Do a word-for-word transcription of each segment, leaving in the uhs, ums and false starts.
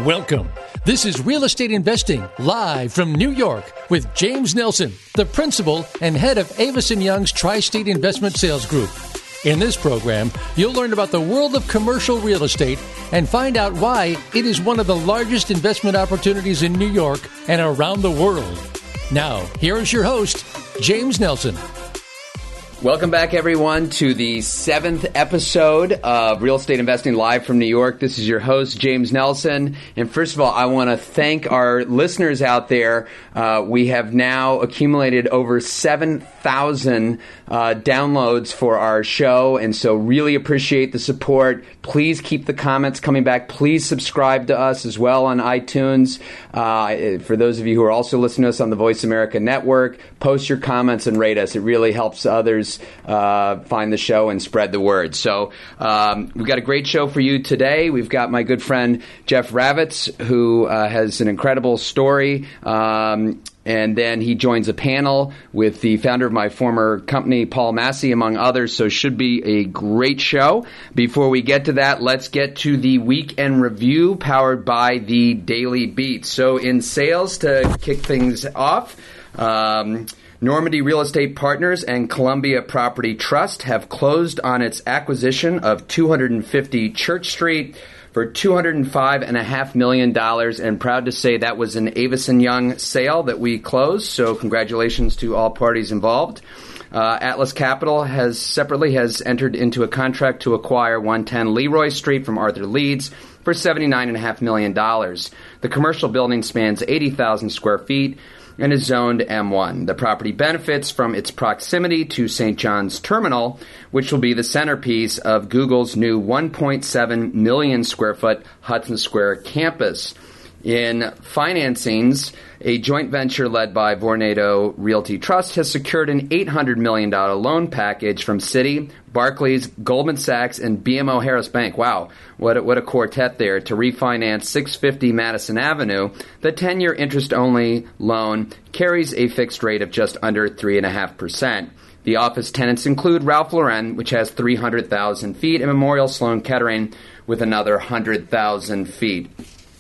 Welcome. This is Real Estate Investing, live from New York with James Nelson, the principal and head of Avison Young's Tri-State Investment Sales Group. In this program, you'll learn about the world of commercial real estate and find out why it is one of the largest investment opportunities in New York and around the world. Now, here is your host, James Nelson. Welcome back, everyone, to the seventh episode of Real Estate Investing Live from New York. This is your host, James Nelson. And first of all, I want to thank our listeners out there. Uh, we have now accumulated over seven thousand uh, downloads for our show, and so really appreciate the support. Please keep the comments coming back. Please subscribe to us as well on iTunes. Uh, for those of you who are also listening to us on the Voice America Network, post your comments and rate us. It really helps others uh, find the show and spread the word. So um, we've got a great show for you today. We've got my good friend Jeff Ravitz, who uh, has an incredible story. Um, And then he joins a panel with the founder of my former company, Paul Massey, among others. So should be a great show. Before we get to that, let's get to the weekend review powered by the Daily Beat. So in sales, to kick things off, um, Normandy Real Estate Partners and Columbia Property Trust have closed on its acquisition of two hundred fifty Church Street for two hundred five point five million dollars, and proud to say that was an Avison Young sale that we closed, so congratulations to all parties involved. Uh, Atlas Capital has separately has entered into a contract to acquire one ten Leroy Street from Arthur Leeds for seventy-nine point five million dollars. The commercial building spans eighty thousand square feet and is zoned M one. The property benefits from its proximity to Saint John's Terminal, which will be the centerpiece of Google's new one point seven million square foot Hudson Square campus. In financings, a joint venture led by Vornado Realty Trust has secured an eight hundred million dollars loan package from Citi, Barclays, Goldman Sachs, and B M O Harris Bank. Wow, what a, what a quartet there to refinance six fifty Madison Avenue. The ten-year interest-only loan carries a fixed rate of just under three point five percent. The office tenants include Ralph Lauren, which has three hundred thousand feet, and Memorial Sloan Kettering with another one hundred thousand feet.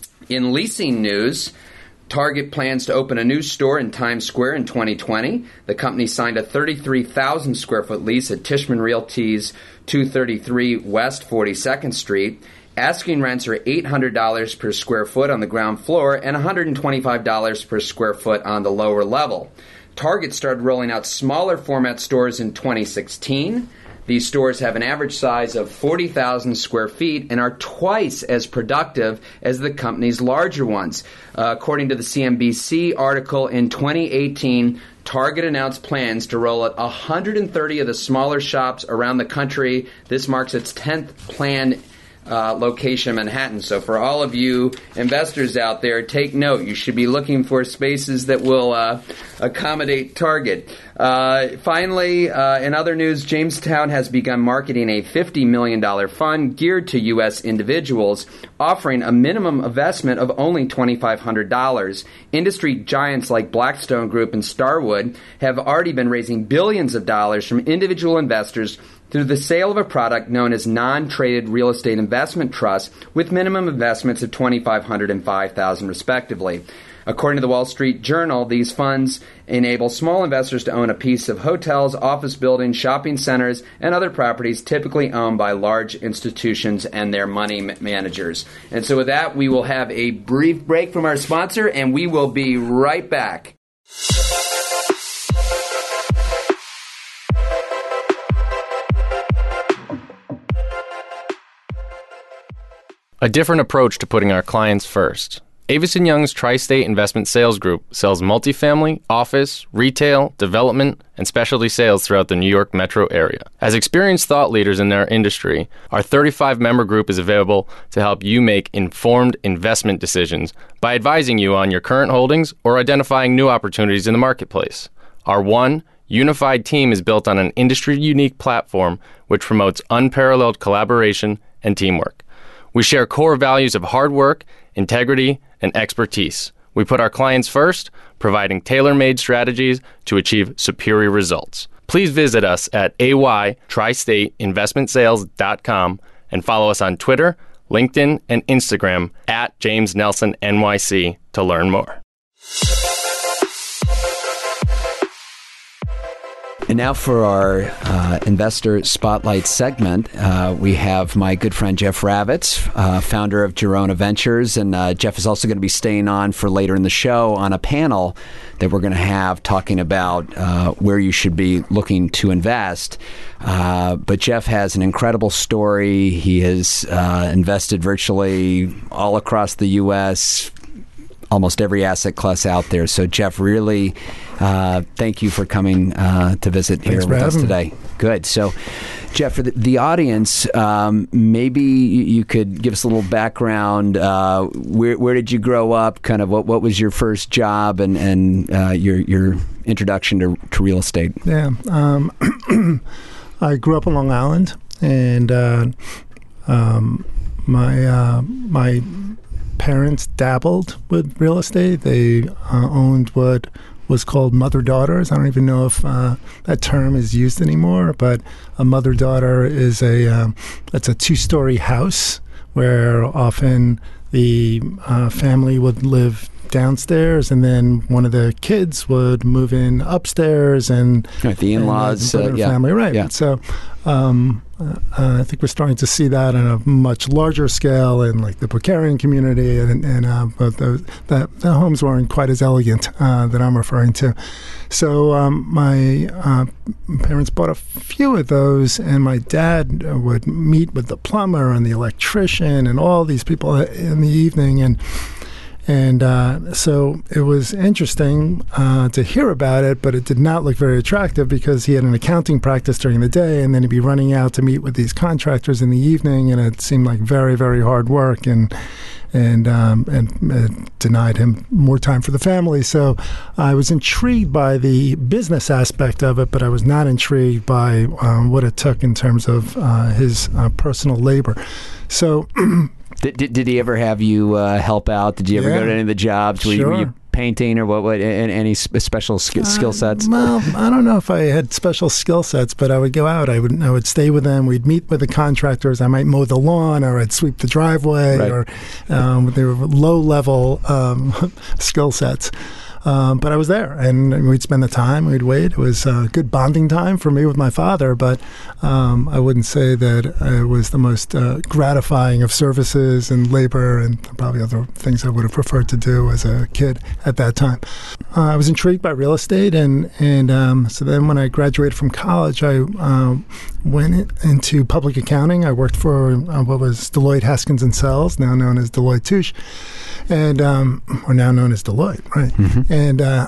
In leasing news, Target plans to open a new store in Times Square in twenty twenty. The company signed a thirty-three thousand square foot lease at Tishman Realty's two thirty-three West forty-second Street. Asking rents are eight hundred dollars per square foot on the ground floor and one hundred twenty-five dollars per square foot on the lower level. Target started rolling out smaller format stores in twenty sixteen. These stores have an average size of forty thousand square feet and are twice as productive as the company's larger ones. Uh, according to the C N B C article, in twenty eighteen, Target announced plans to roll out one hundred thirty of the smaller shops around the country. This marks its tenth planned Uh, location in Manhattan. So for all of you investors out there, take note. You should be looking for spaces that will uh, accommodate Target. Uh, finally, uh, in other news, Jamestown has begun marketing a fifty million dollars fund geared to U S individuals, offering a minimum investment of only two thousand five hundred dollars. Industry giants like Blackstone Group and Starwood have already been raising billions of dollars from individual investors through the sale of a product known as non-traded real estate investment trusts with minimum investments of two thousand five hundred dollars and five thousand dollars respectively. According to the Wall Street Journal, these funds enable small investors to own a piece of hotels, office buildings, shopping centers, and other properties typically owned by large institutions and their money managers. And so with that, we will have a brief break from our sponsor, and we will be right back. A different approach to putting our clients first. Avison Young's Tri-State Investment Sales Group sells multifamily, office, retail, development, and specialty sales throughout the New York metro area. As experienced thought leaders in their industry, our thirty-five member group is available to help you make informed investment decisions by advising you on your current holdings or identifying new opportunities in the marketplace. Our one, unified team is built on an industry-unique platform which promotes unparalleled collaboration and teamwork. We share core values of hard work, integrity, and expertise. We put our clients first, providing tailor-made strategies to achieve superior results. Please visit us at a y tri state investment sales dot com and follow us on Twitter, LinkedIn, and Instagram at James Nelson N Y C to learn more. And now for our uh, Investor Spotlight segment, uh, we have my good friend Jeff Ravitz, uh, founder of Girona Ventures. And uh, Jeff is also going to be staying on for later in the show on a panel that we're going to have talking about uh, where you should be looking to invest. Uh, but Jeff has an incredible story. He has uh, invested virtually all across the U S, almost every asset class out there. So, Jeff, really, uh, thank you for coming uh, to visit here with us today. Good. So, Jeff, for the, the audience, um, maybe you could give us a little background. Uh, where, where did you grow up? Kind of what, what was your first job and, and uh, your your introduction to, to real estate? Yeah. Um, I grew up on Long Island, and uh, um, my uh, my parents dabbled with real estate. They uh, owned what was called mother-daughters. I don't even know if uh, that term is used anymore, but a mother-daughter is a um, it's a two-story house where often the uh, family would live downstairs, and then one of the kids would move in upstairs, and right, the in-laws, and, uh, uh, yeah, family, right? Yeah. So, um, uh, I think we're starting to see that on a much larger scale in like the Bulgarian community, and, and uh, but the, the the homes weren't quite as elegant uh, that I'm referring to. So um, my uh, parents bought a few of those, and my dad would meet with the plumber and the electrician and all these people in the evening, and. And uh, so it was interesting uh, to hear about it, but it did not look very attractive because he had an accounting practice during the day, and then he'd be running out to meet with these contractors in the evening, and it seemed like very, very hard work, and and um, and it denied him more time for the family. So I was intrigued by the business aspect of it, but I was not intrigued by um, what it took in terms of uh, his uh, personal labor. So. Did, did, did he ever have you uh, help out? Did you ever yeah. go to any of the jobs? Were, sure. you, were you painting or what? What any special sk- skill sets? Uh, well, I don't know if I had special skill sets, but I would go out. I would I would stay with them. We'd meet with the contractors. I might mow the lawn, or I'd sweep the driveway, right. or um, they were low level um, skill sets. Um, but I was there, and we'd spend the time, we'd wait. It was a good bonding time for me with my father, but um, I wouldn't say that it was the most uh, gratifying of services and labor and probably other things I would have preferred to do as a kid at that time. Uh, I was intrigued by real estate, and, and um, so then when I graduated from college, I uh, went into public accounting. I worked for uh, what was Deloitte Haskins and Sells, now known as Deloitte Touche, and um, or now known as Deloitte, right? Mm-hmm. And uh,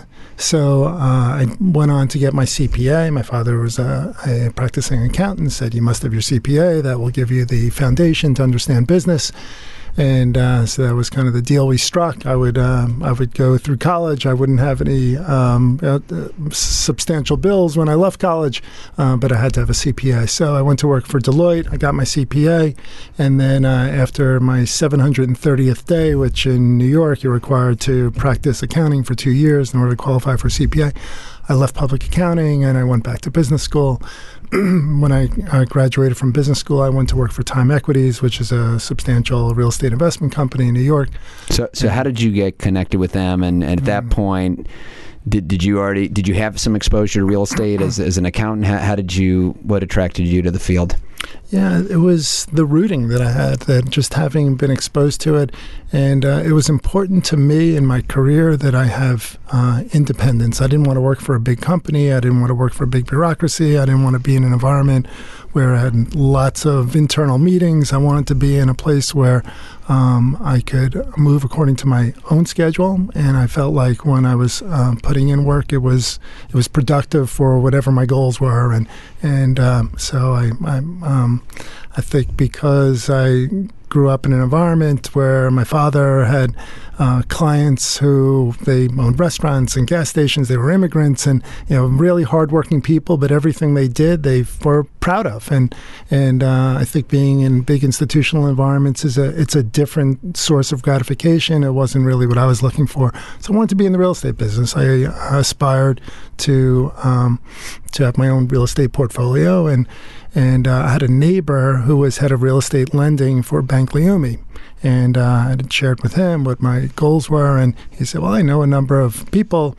so uh, I went on to get my C P A. My father was a, a practicing accountant, said, you must have your C P A. That will give you the foundation to understand business. And uh, so that was kind of the deal we struck. I would uh, I would go through college. I wouldn't have any um, uh, substantial bills when I left college, uh, but I had to have a C P A. So I went to work for Deloitte. I got my C P A, and then uh, after my seven hundred thirtieth day, which in New York you're required to practice accounting for two years in order to qualify for C P A, I left public accounting and I went back to business school. When I uh, graduated from business school, I went to work for Time Equities, which is a substantial real estate investment company in New York. So, so how did you get connected with them? And, and at that point, did did you already did you have some exposure to real estate as as an accountant? How, how did you what attracted you to the field? Yeah, it was the rooting that I had, that just having been exposed to it. And uh, it was important to me in my career that I have uh, independence. I didn't want to work for a big company. I didn't want to work for a big bureaucracy. I didn't want to be in an environment where I had lots of internal meetings. I wanted to be in a place where um, I could move according to my own schedule. And I felt like when I was uh, putting in work, it was it was productive for whatever my goals were. And and um, so I, I Um, I think because I grew up in an environment where my father had uh, clients who they owned restaurants and gas stations. They were immigrants and, you know, really hardworking people, but everything they did, they were proud of. And and uh, I think being in big institutional environments is a it's a different source of gratification. It wasn't really what I was looking for. So I wanted to be in the real estate business. I aspired to um, to have my own real estate portfolio, and And uh, I had a neighbor who was head of real estate lending for Bank Leumi. And uh, I had shared with him what my goals were. And he said, well, I know a number of people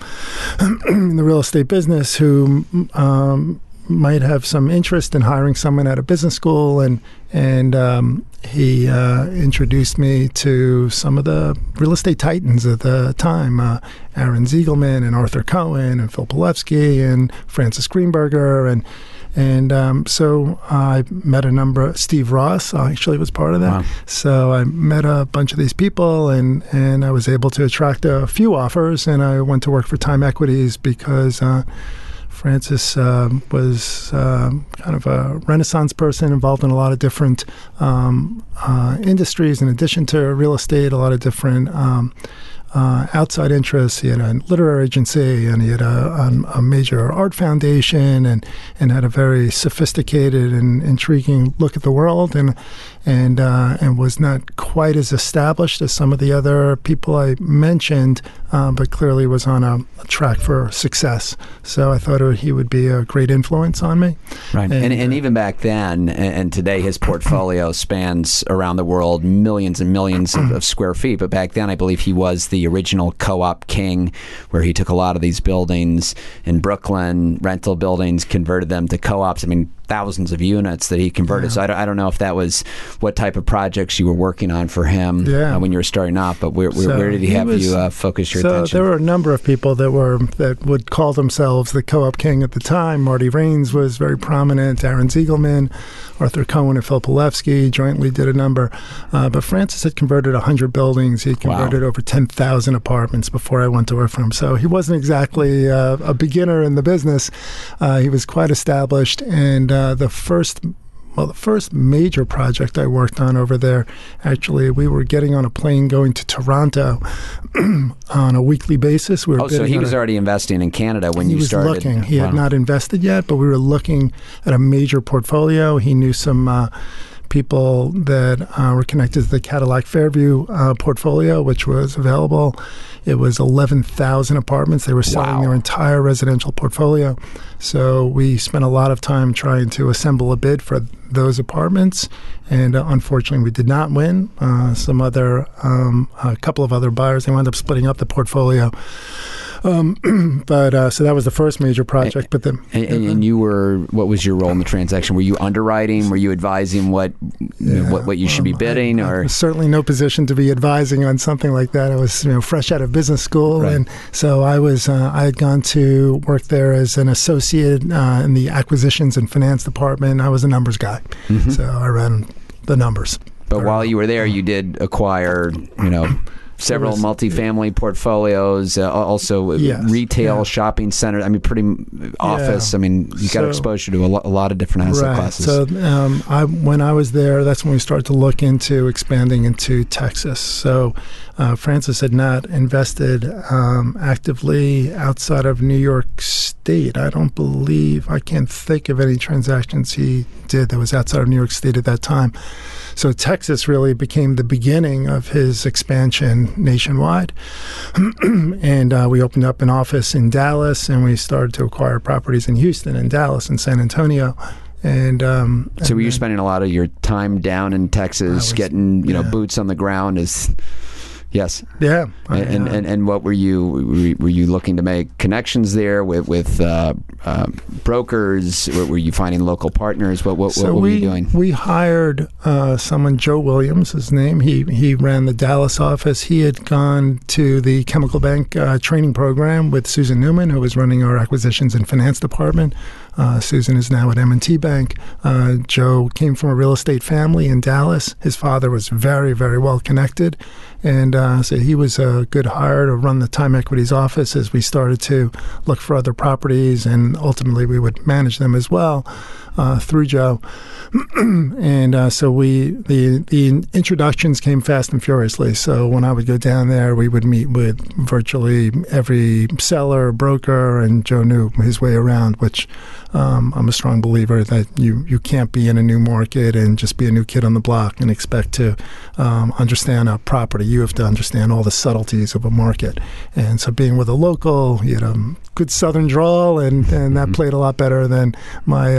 in the real estate business who um, might have some interest in hiring someone at a business school. And and um, he uh, introduced me to some of the real estate titans at the time, uh, Aaron Ziegelman and Arthur Cohen and Phil Pilevsky and Francis Greenberger. And And um, so I met a number, Steve Ross actually was part of that. Wow. So I met a bunch of these people, and, and I was able to attract a few offers, and I went to work for Time Equities because uh, Francis uh, was uh, kind of a Renaissance person involved in a lot of different um, uh, industries in addition to real estate, a lot of different um Uh, outside interests. He had a literary agency, and he had a, a, a major art foundation, and, and had a very sophisticated and intriguing look at the world, and and uh, and was not quite as established as some of the other people I mentioned, uh, but clearly was on a, a track for success. So I thought it, he would be a great influence on me. Right, and, and, and even back then, and today, his portfolio spans around the world, millions and millions of, of square feet. But back then, I believe he was the original co-op king, where he took a lot of these buildings in Brooklyn, rental buildings, converted them to co-ops. I mean, thousands of units that he converted. Yeah. So I don't, I don't know if that was what type of projects you were working on for him yeah. uh, when you were starting off, but where, where, so where did he, he have was, you uh, focus your so attention? So there were a number of people that were that would call themselves the co-op king at the time. Marty Raines was very prominent, Aaron Ziegelman, Arthur Cohen and Phil Pilevsky jointly did a number. Uh, but Francis had converted one hundred buildings. He converted wow. over ten thousand apartments before I went to work for him. So he wasn't exactly uh, a beginner in the business. Uh, he was quite established. And uh, the first Well, the first major project I worked on over there, actually, we were getting on a plane going to Toronto on a weekly basis. We were oh, so he was a, already investing in Canada when you started. He was looking. He wow. had not invested yet, but we were looking at a major portfolio. He knew some uh, people that uh, were connected to the Cadillac Fairview uh, portfolio, which was available. It was eleven thousand apartments. They were selling wow. their entire residential portfolio. So we spent a lot of time trying to assemble a bid for those apartments. And uh, unfortunately, we did not win. Uh, some other, um, a couple of other buyers, they wound up splitting up the portfolio. Um, but uh, so that was the first major project. And, but then, and, and, and you were, what was your role in the transaction? Were you underwriting? Were you advising what yeah, what, what you should um, be bidding? I, or I was certainly no position to be advising on something like that. I was, you know, fresh out of business school, right. and so I was. Uh, I had gone to work there as an associate uh, in the acquisitions and finance department. I was a numbers guy, mm-hmm. so I ran the numbers. But while you were there, you did acquire, you know. Several was, multifamily portfolios, uh, also yes, retail, yeah. shopping centers. I mean, pretty office. Yeah. I mean, you got so, exposure to a, lo- a lot of different asset right. classes. So, um, I, when I was there, that's when we started to look into expanding into Texas. So, uh, Francis had not invested um, actively outside of New York State. I don't believe, I can't think of any transactions he did that was outside of New York State at that time. So Texas really became the beginning of his expansion nationwide. And uh, we opened up an office in Dallas, and we started to acquire properties in Houston and Dallas and San Antonio. And um, so and were you spending a lot of your time down in Texas, was, getting you yeah. know boots on the ground as Yes. Yeah. And, and and what were you were you looking to make connections there with with uh, uh, brokers? Were you finding local partners? What what, so what were we, you doing? We hired uh, someone, Joe Williams, his name. He he ran the Dallas office. He had gone to the Chemical Bank uh, training program with Susan Newman, who was running our acquisitions and finance department. Uh, Susan is now at M and T Bank. Uh, Joe came from a real estate family in Dallas. His father was very, very well connected. And uh, so he was a good hire to run the Time Equities office as we started to look for other properties, and ultimately we would manage them as well uh, through Joe. and uh, so we the the introductions came fast and furiously. So when I would go down there, we would meet with virtually every seller, broker, and Joe knew his way around, which um, I'm a strong believer that you, you can't be in a new market and just be a new kid on the block and expect to um, understand a property. You have to understand all the subtleties of a market. And so being with a local, you had a good Southern drawl, and, and that played a lot better than my uh, New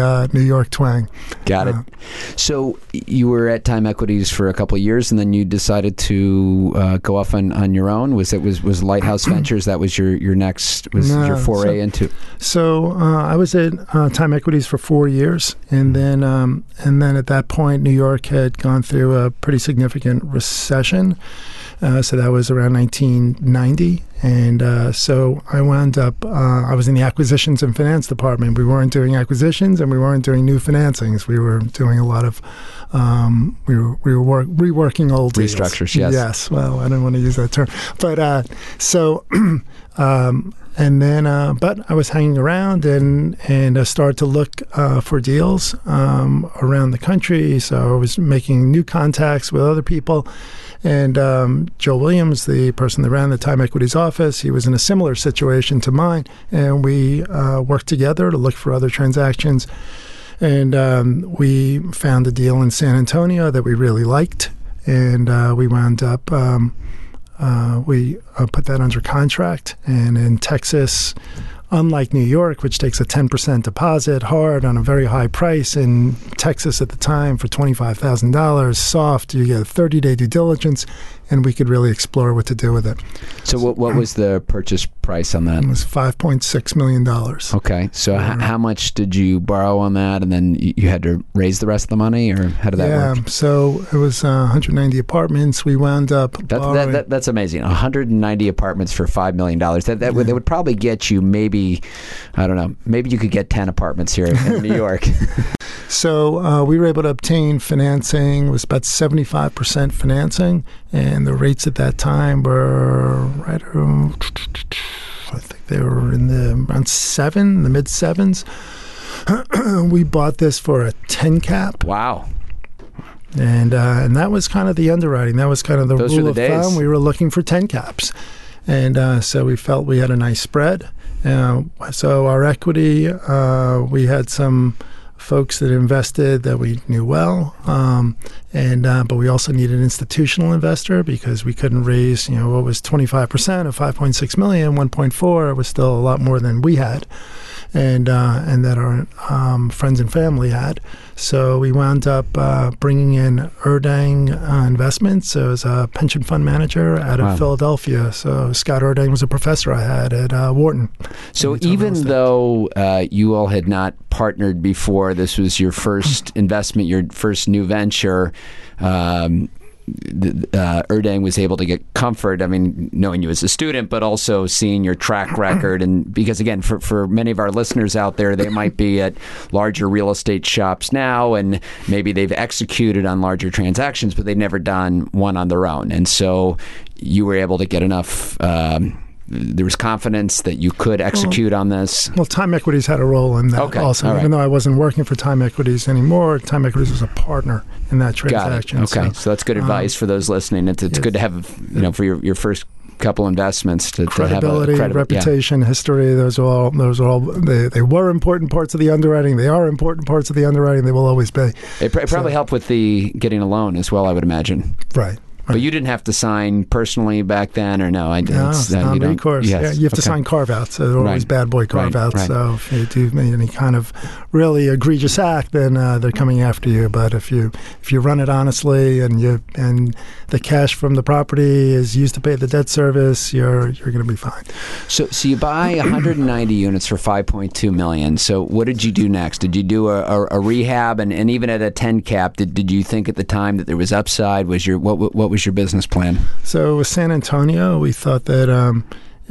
York twang. Got it. Uh, So you were at Time Equities for a couple of years, and then you decided to uh, go off on, on your own. Was it was was Lighthouse Ventures? That was your, your next was No, your foray so, into. So uh, I was at uh, Time Equities for four years, and then um, and then at that point, New York had gone through a pretty significant recession. Uh, so that was around nineteen ninety, and uh, so I wound up. Uh, I was in the acquisitions and finance department. We weren't doing acquisitions, and we weren't doing new financings. We were doing a lot of. Um, we were we were work, reworking old deals. Restructures, yes. Yes. Well, I don't want to use that term, but uh, so. um, And then, uh, but I was hanging around and and I started to look uh, for deals um, around the country. So I was making new contacts with other people. And um, Joe Williams, the person that ran the Time Equities office, he was in a similar situation to mine. And we uh, worked together to look for other transactions. And um, we found a deal in San Antonio that we really liked. And uh, we wound up... Um, Uh, we uh, put that under contract. And in Texas, unlike New York, which takes a ten percent deposit hard on a very high price, in Texas at the time for twenty-five thousand dollars, soft, you get a thirty-day due diligence, and we could really explore what to do with it. So what what was the purchase price on that? It was five point six million dollars. Okay. So h- how much did you borrow on that, and then you, you had to raise the rest of the money, or how did that yeah, work? so it was uh, one hundred ninety apartments. We wound up That, that, that, that's amazing. one hundred ninety apartments for five million dollars. That, that, Yeah. would, that would probably get you maybe, I don't know, maybe you could get ten apartments here in New York. So uh, we were able to obtain financing. It was about seventy-five percent financing, and the rates at that time were right around, I think they were in the around seven, the mid sevens. We bought this for a ten cap. Wow. And uh, and that was kind of the underwriting. That was kind of the Those rule were of the days. thumb. We were looking for ten caps. And uh, so we felt we had a nice spread. Uh, so our equity, uh, we had some folks that invested that we knew well. Um, and uh, but we also needed an institutional investor because we couldn't raise, you know, what was twenty-five percent of five point six million, one point four was still a lot more than we had. And uh, and that our um, friends and family had. So we wound up uh, bringing in Erdang uh, Investments. So as a pension fund manager out of Wow. Philadelphia. So Scott Erdang was a professor I had at uh, Wharton. So And he told me even all this though uh, you all had not partnered before, this was your first investment, your first new venture, um, uh, Erdang was able to get comfort, I mean, knowing you as a student, but also seeing your track record. And because, again, for, for many of our listeners out there, they might be at larger real estate shops now, and maybe they've executed on larger transactions, but they've never done one on their own. And so you were able to get enough... Um, there was confidence that you could execute on this. Well, Time Equities had a role in that Okay, also. all right. Even though I wasn't working for Time Equities anymore, Time Equities was a partner in that Got it. transaction. Okay, so, So, that's good advice um, for those listening. It's, it's yes. good to have, you know, for your, your first couple investments to, to have a credibility, credible- reputation, history. Those are all. Those are all. They, they were important parts of the underwriting. They are important parts of the underwriting. They will always be. Yeah. It, pr- it probably So- helped with the getting a loan as well, I would imagine. Right. But you didn't have to sign personally back then, or no? I No, it's, it's uh, not you don't- recourse. yes. Yeah, you have to Okay. sign carve-outs. So there are always Right. bad boy Right, carve-outs. right. So if you do any kind of really egregious act, then uh, they're coming after you. But if you if you run it honestly and you and the cash from the property is used to pay the debt service, you're you're going to be fine. So, so you buy one hundred ninety units for five point two million dollars. So what did you do next? Did you do a, a, a rehab? And, and even at a ten cap, did, did you think at the time that there was upside? Was your what what was your business plan? So with San Antonio, we thought that um,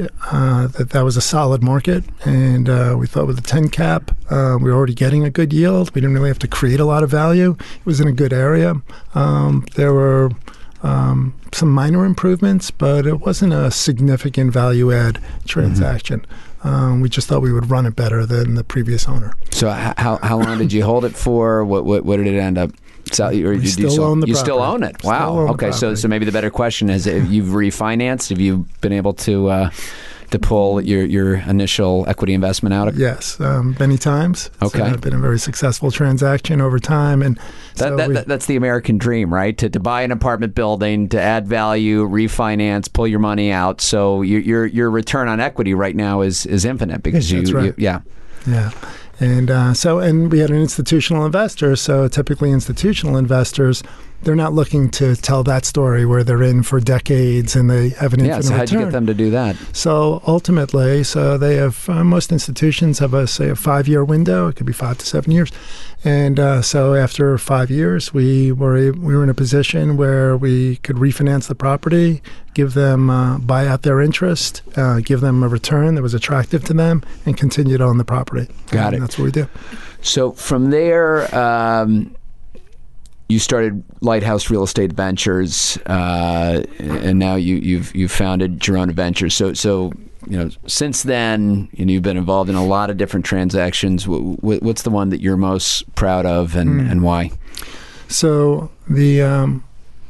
uh, that that was a solid market, and uh, we thought with the ten cap, uh, we were already getting a good yield. We didn't really have to create a lot of value. It was in a good area. Um, there were um, some minor improvements, but it wasn't a significant value add transaction. Mm-hmm. Um, we just thought we would run it better than the previous owner. So h- how how long did you hold it for? What what what did it end up? So, or We did still you, own the you still property. own it. Still Wow. own the Okay. So property. so maybe the better question is: if you've refinanced, have you been able to uh, to pull your your initial equity investment out? Yes, um, many times. Okay. It's uh, been a very successful transaction over time, and That, so that, we, that, that's the American dream, right? To to buy an apartment building, to add value, refinance, pull your money out. So your your your return on equity right now is is infinite because you, That's right. you yeah. Yeah, And uh, so, and we had an institutional investor. So typically institutional investors, they're not looking to tell that story where they're in for decades and they have an yeah, infinite so how'd return. you get them to do that? So ultimately, so they have, uh, most institutions have a, say, a five-year window. It could be five to seven years. And uh, so after five years, we were a, we were in a position where we could refinance the property, give them, uh, buy out their interest, uh, give them a return that was attractive to them, and continue to own the property. Got and it. That's what we do. So from there, um, you started Lighthouse Real Estate Ventures, uh, and now you, you've you've founded Girona Ventures. So so you know since then, you know, you've been involved in a lot of different transactions. W- w- what's the one that you're most proud of, and, mm. and why? So the um,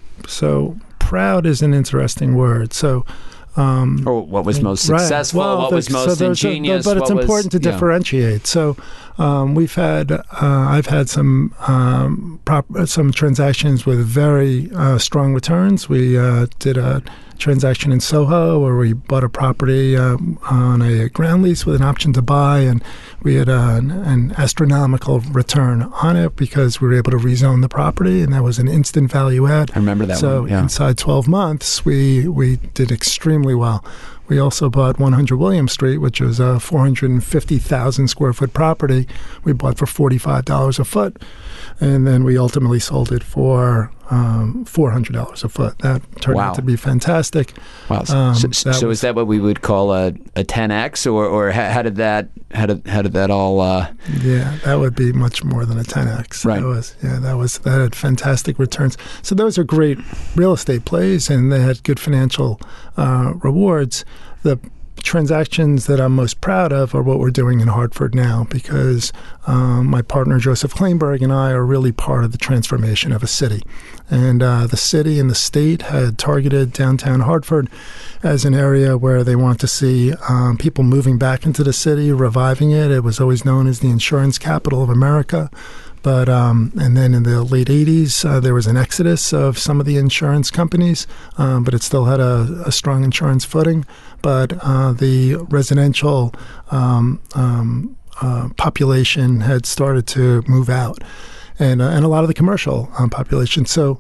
so proud is an interesting word. So. Um, or what was most successful, right. well, what the, was most so ingenious. A, but it's what important was, to yeah. differentiate. So um, we've had, uh, I've had some um, prop, some transactions with very uh, strong returns. We uh, did a transaction in Soho where we bought a property uh, on a ground lease with an option to buy, and we had uh, an, an astronomical return on it because we were able to rezone the property, and that was an instant value add. I remember that so one. So yeah. inside twelve months, we we did extremely well. We also bought one hundred William Street, which was a four hundred fifty thousand square foot property. We bought for forty-five dollars a foot, and then we ultimately sold it for um, four hundred dollars a foot. That turned wow. out to be fantastic. Wow! So, Um, so, that so was, is that what we would call a, a ten X, or or how, how did that how did how did that all? Uh... Yeah, that would be much more than a ten X. Right. That was yeah, that was that had fantastic returns. So those are great real estate plays, and they had good financial uh, rewards. The transactions that I'm most proud of are what we're doing in Hartford now, because um, my partner Joseph Kleinberg and I are really part of the transformation of a city. And uh, the city and the state had targeted downtown Hartford as an area where they want to see um, people moving back into the city, reviving it. It was always known as the insurance capital of America. But um, and then in the late eighties, uh, there was an exodus of some of the insurance companies, um, but it still had a, a strong insurance footing. But uh, the residential um, um, uh, population had started to move out, and uh, and a lot of the commercial um, population. So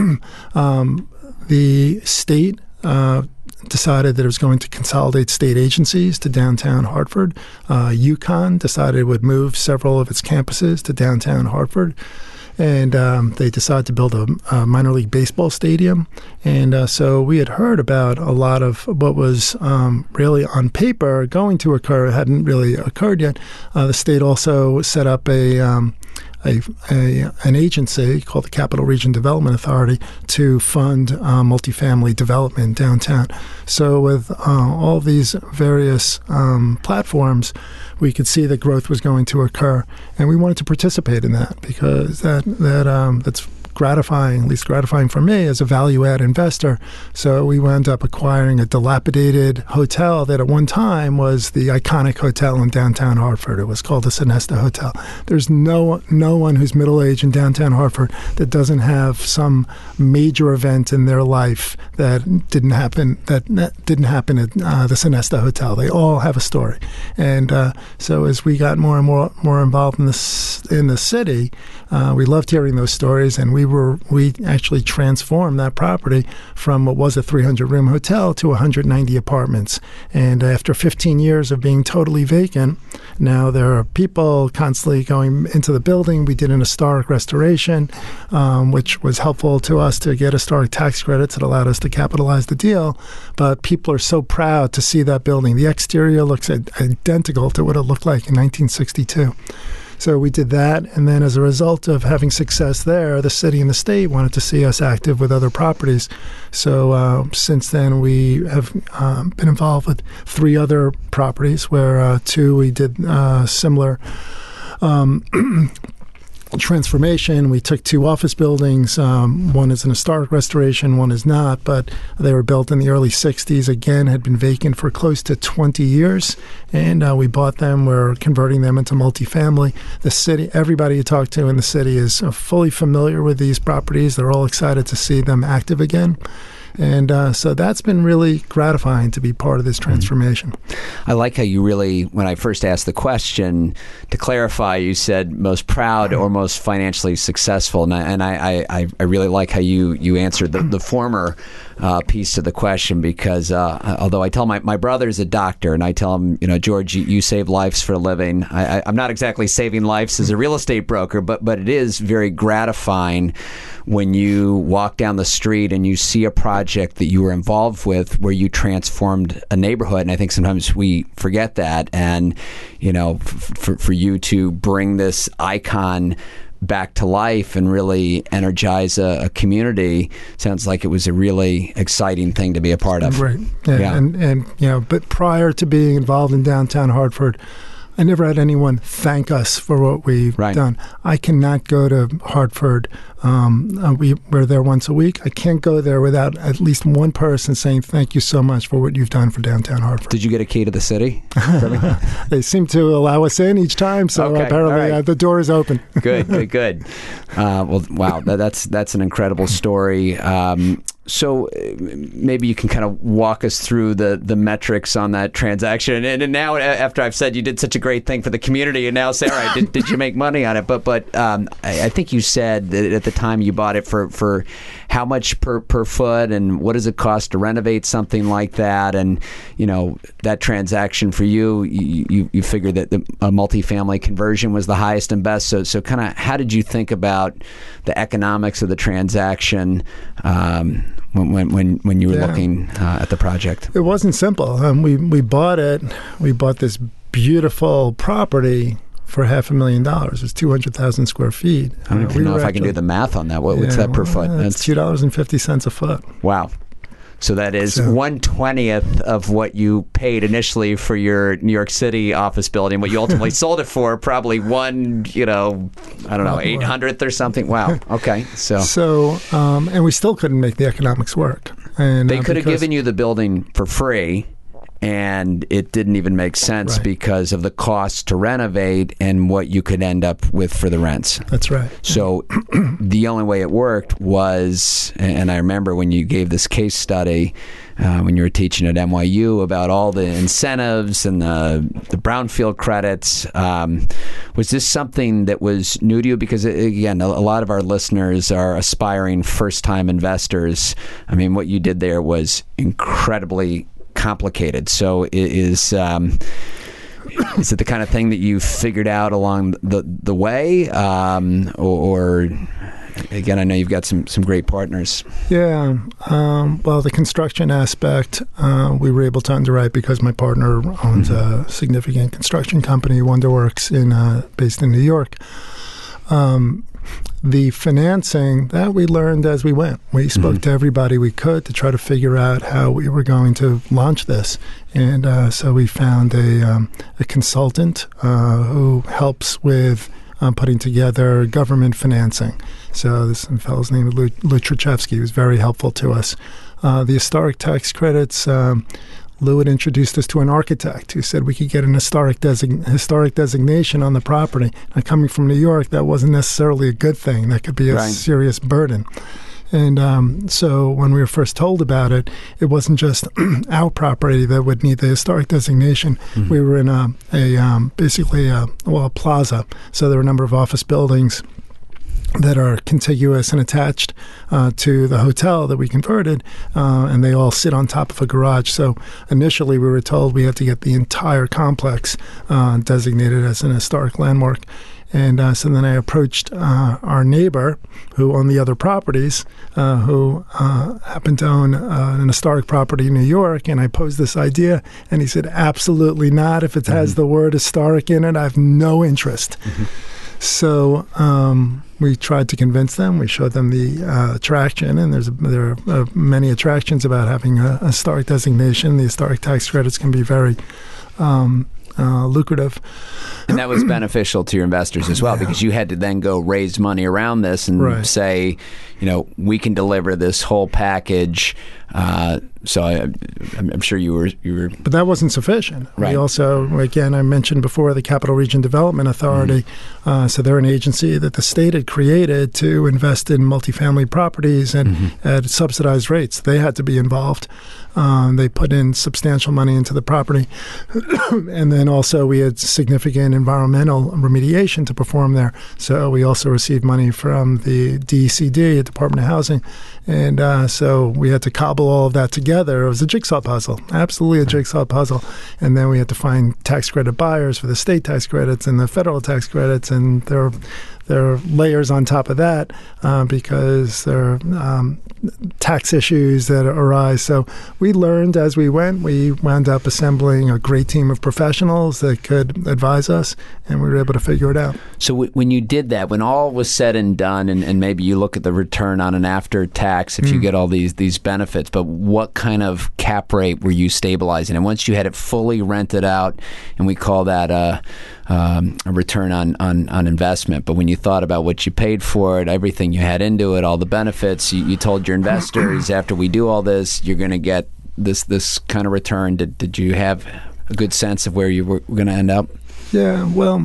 um, the state Uh, decided that it was going to consolidate state agencies to downtown Hartford. Uh, UConn decided it would move several of its campuses to downtown Hartford. And um, they decided to build a, a minor league baseball stadium. And uh, so we had heard about a lot of what was um, really on paper going to occur. It hadn't really occurred yet. Uh, the state also set up a... Um, A, a an agency called the Capital Region Development Authority to fund uh, multifamily development downtown. So with uh, all these various um, platforms, we could see that growth was going to occur, and we wanted to participate in that because that that um, that's gratifying, at least gratifying for me as a value-add investor. So we wound up acquiring a dilapidated hotel that at one time was the iconic hotel in downtown Hartford. It was called the Sonesta Hotel. There's no no one who's middle-aged in downtown Hartford that doesn't have some major event in their life that didn't happen that, that didn't happen at uh, the Sonesta Hotel. They all have a story. And uh, so as we got more and more more involved in this in the city, uh, we loved hearing those stories, and we were we actually transformed that property from what was a three hundred room hotel to one hundred ninety apartments. And after fifteen years of being totally vacant, now there are people constantly going into the building. We did an historic restoration, um, which was helpful to us to get historic tax credits. It allowed us to capitalize the deal. But people are so proud to see that building. The exterior looks identical to what it looked like in nineteen sixty-two. So we did that, and then as a result of having success there, the city and the state wanted to see us active with other properties. So uh, since then, we have um, been involved with three other properties, where uh, two we did uh, similar um, transformation. We took two office buildings. Um, one is an historic restoration, one is not, but they were built in the early sixties. Again, had been vacant for close to twenty years, and uh, we bought them. We're converting them into multifamily. The city, everybody you talk to in the city is uh, fully familiar with these properties. They're all excited to see them active again. And uh, so that's been really gratifying to be part of this transformation. I like how you really, when I first asked the question, to clarify, you said most proud or most financially successful. And I, and I, I, I really like how you, you answered the, the former uh, piece of the question, because uh, although I tell my, my brother's a doctor, and I tell him, you know, George, you, you save lives for a living. I, I, I'm not exactly saving lives as a real estate broker, but, but it is very gratifying when you walk down the street and you see a project that you were involved with where you transformed a neighborhood. And I think sometimes we forget that. And, you know, f- for, for you to bring this icon back to life and really energize a, a community sounds like it was a really exciting thing to be a part of. Right. Yeah. Yeah. And, and, you know, but prior to being involved in downtown Hartford, I never had anyone thank us for what we've right. done. I cannot go to Hartford. Um, uh, we, we're there once a week. I can't go there without at least one person saying thank you so much for what you've done for downtown Hartford. Did you get a key to the city? They seem to allow us in each time, so Okay. apparently All right. uh, the door is open. Good, good, good. Uh, well, wow, that, that's that's an incredible story. Um, so uh, maybe you can kind of walk us through the, the metrics on that transaction. And, and now, after I've said you did such a great thing for the community, and now say, all right, did, did you make money on it? But but um, I, I think you said that at the time you bought it for, for how much per, per foot, and what does it cost to renovate something like that? And, you know, that transaction for you, you, you, you figured that the, a multifamily conversion was the highest and best. So, so kind of how did you think about the economics of the transaction um, when, when, when, when you were Yeah. looking uh, at the project? It wasn't simple. Um, we, we bought it. We bought this beautiful property for half a million dollars. It's two hundred thousand square feet. I don't Uh, even we know were if I can do actually- the math on that. What, what's Yeah, that per well, foot? That's two dollars and fifty cents a foot. Wow. So that is So- one twentieth of what you paid initially for your New York City office building. What you ultimately sold it for, probably one, you know, I don't know, Well, eight hundredth or something. Wow. Okay. So So, um, and we still couldn't make the economics work. And they uh, could have because- given you the building for free, and it didn't even make sense Right. because of the costs to renovate and what you could end up with for the rents. That's right. So the only way it worked was, and I remember when you gave this case study uh, when you were teaching at N Y U about all the incentives and the, the brownfield credits. Um, was this something that was new to you? Because, again, a, a lot of our listeners are aspiring first-time investors. I mean, what you did there was incredibly complicated. So it is um, is it the kind of thing that you figured out along the the way, um, or, or again, I know you've got some some great partners. Yeah. Um, well, the construction aspect, uh, we were able to underwrite because my partner owns Mm-hmm. a significant construction company, Wonderworks, in uh, based in New York. Um, the financing, that we learned as we went. We spoke Mm-hmm. to everybody we could to try to figure out how we were going to launch this. And uh, so we found a, um, a consultant uh, who helps with um, putting together government financing. So this fellow's name is Lou Lutrichevsky. He was very helpful to us. Uh, the historic tax credits, um, Lou had introduced us to an architect who said we could get an historic design, historic designation on the property. Now, coming from New York, that wasn't necessarily a good thing. That could be a Right. serious burden. And um, so when we were first told about it, it wasn't just our property that would need the historic designation. Mm-hmm. We were in a, a um, basically a, well, a plaza. So there were a number of office buildings that are contiguous and attached uh, to the hotel that we converted, uh, and they all sit on top of a garage. So initially we were told we had to get the entire complex uh, designated as an historic landmark. And uh, so then I approached uh, our neighbor who owned the other properties, uh, who uh, happened to own uh, an historic property in New York, and I posed this idea, and he said, absolutely not. If it has the word historic in it, I have no interest. Mm-hmm. So um, we tried to convince them. We showed them the uh, attraction, and there's a, there are uh, many attractions about having a, a historic designation. The historic tax credits can be very um, uh, lucrative. And that was beneficial to your investors as well, Yeah. because you had to then go raise money around this and Right. say, you know, we can deliver this whole package Uh, so I, I'm sure you were you were. But that wasn't sufficient. Right. We also, again, I mentioned before the Capital Region Development Authority. Mm-hmm. Uh, so they're an agency that the state had created to invest in multifamily properties and mm-hmm. at subsidized rates. They had to be involved. Um, they put in substantial money into the property. And then also we had significant environmental remediation to perform there. So we also received money from the D E C D, Department of Housing. And uh, so we had to cobble all of that together. It was a jigsaw puzzle, absolutely a jigsaw puzzle. And then we had to find tax credit buyers for the state tax credits and the federal tax credits. And there, there are layers on top of that uh, because there are um, tax issues that arise. So we learned as we went. We wound up assembling a great team of professionals that could advise us, and we were able to figure it out. So w- when you did that, when all was said and done, and, and maybe you look at the return on an after tax if mm. you get all these these benefits, but what kind of cap rate were you stabilizing? And once you had it fully rented out, and we call that a, um, a return on, on, on investment, but when you thought about what you paid for it, everything you had into it, all the benefits, you, you told your investors, after we do all this, you're going to get this this kind of return. Did, did you have a good sense of where you were going to end up? Yeah, well,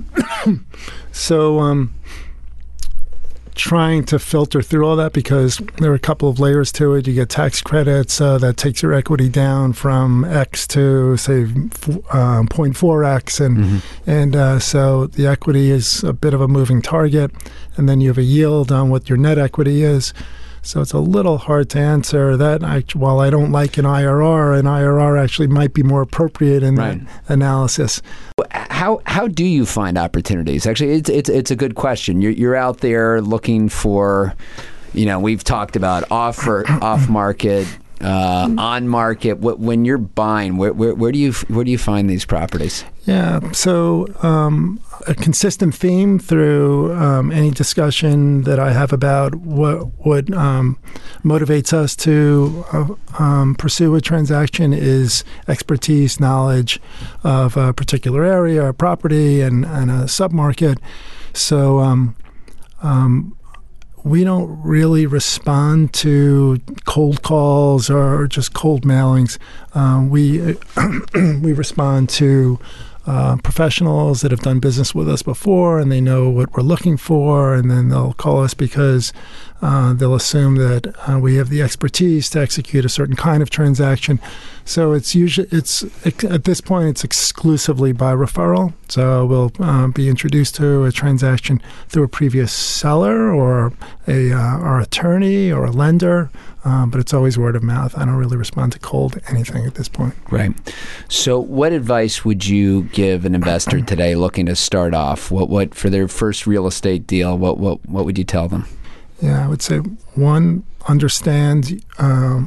so um, trying to filter through all that, because there are a couple of layers to it. You get tax credits uh, that takes your equity down from X to, say, uh, zero point four X. And, mm-hmm. and uh, so the equity is a bit of a moving target. And then you have a yield on what your net equity is. So it's a little hard to answer that. I, while I don't like an I R R, an I R R actually might be more appropriate in right. that analysis. How how do you find opportunities? Actually, it's it's it's a good question. You're you're out there looking for, you know, we've talked about off off market, uh, on market. When you're buying, where, where where do you where do you find these properties? Yeah, so um, a consistent theme through um, any discussion that I have about what what um, motivates us to uh, um, pursue a transaction is expertise, knowledge of a particular area, a property, and, and a submarket. So um, um, we don't really respond to cold calls or just cold mailings. Uh, we we respond to Uh, professionals that have done business with us before, and they know what we're looking for, and then they'll call us because uh, they'll assume that uh, we have the expertise to execute a certain kind of transaction. So it's usually it's at this point it's exclusively by referral. So we'll uh, be introduced to a transaction through a previous seller or a uh, our attorney or a lender. Um, but it's always word of mouth. I don't really respond to cold anything at this point. Right. So what advice would you give an investor today looking to start off? What what for their first real estate deal, what what, what would you tell them? Yeah, I would say, one, understand um,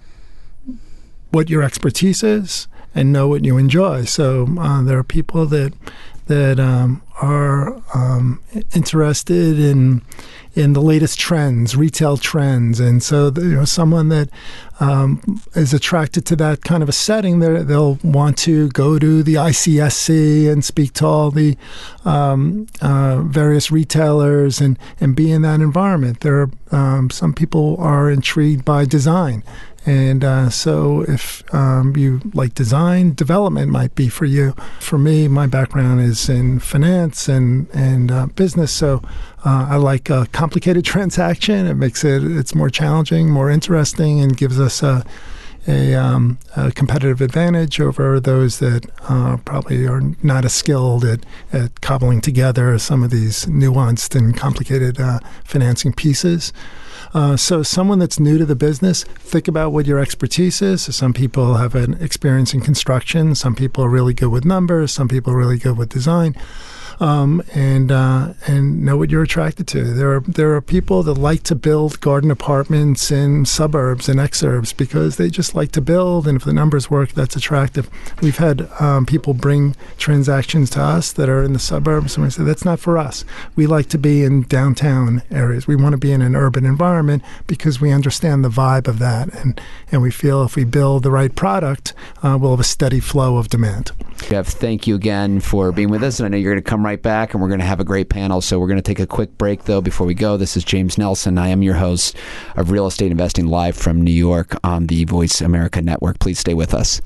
what your expertise is and know what you enjoy. So uh, there are people that that um, are um, interested in in the latest trends, retail trends, and so the, you know, someone that um, is attracted to that kind of a setting, they'll want to go to the I C S C and speak to all the um, uh, various retailers and, and be in that environment. There are um, some people are intrigued by design. And uh, so if um, you like design, development might be for you. For me, my background is in finance and, and uh, business, so uh, I like a complicated transaction. It makes it it's more challenging, more interesting, and gives us a, a, um, a competitive advantage over those that uh, probably are not as skilled at, at cobbling together some of these nuanced and complicated uh, financing pieces. Uh, so someone that's new to the business, think about what your expertise is. So some people have an experience in construction. Some people are really good with numbers. Some people are really good with design. Um, and uh, and know what you're attracted to. There are there are people that like to build garden apartments in suburbs and exurbs because they just like to build, and if the numbers work, that's attractive. We've had um, people bring transactions to us that are in the suburbs, and we say that's not for us. We like to be in downtown areas. We want to be in an urban environment because we understand the vibe of that, and and we feel if we build the right product, uh, we'll have a steady flow of demand. Jeff, thank you again for being with us, and I know you're going to come right back, and we're going to have a great panel. So we're going to take a quick break, though, before we go. This is James Nelson. I am your host of Real Estate Investing live from New York on the Voice America Network. Please stay with us.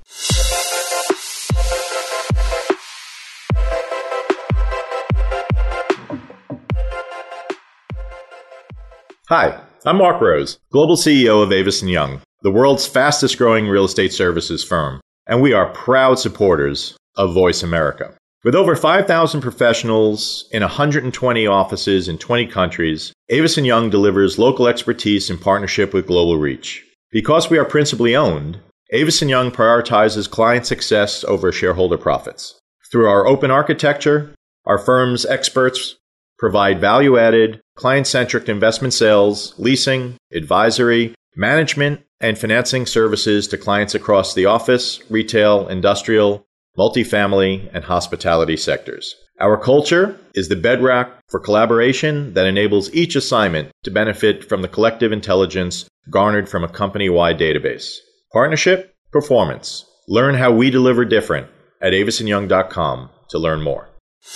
Hi, I'm Mark Rose, Global C E O of Avison Young, the world's fastest growing real estate services firm, and we are proud supporters of Voice America. With over five thousand professionals in one hundred twenty offices in twenty countries, Avison Young delivers local expertise in partnership with global reach. Because we are principally owned, Avison Young prioritizes client success over shareholder profits. Through our open architecture, our firm's experts provide value-added, client-centric investment sales, leasing, advisory, management, and financing services to clients across the office, retail, industrial, multifamily, and hospitality sectors. Our culture is the bedrock for collaboration that enables each assignment to benefit from the collective intelligence garnered from a company-wide database. Partnership, performance. Learn how we deliver different at avison young dot com to learn more.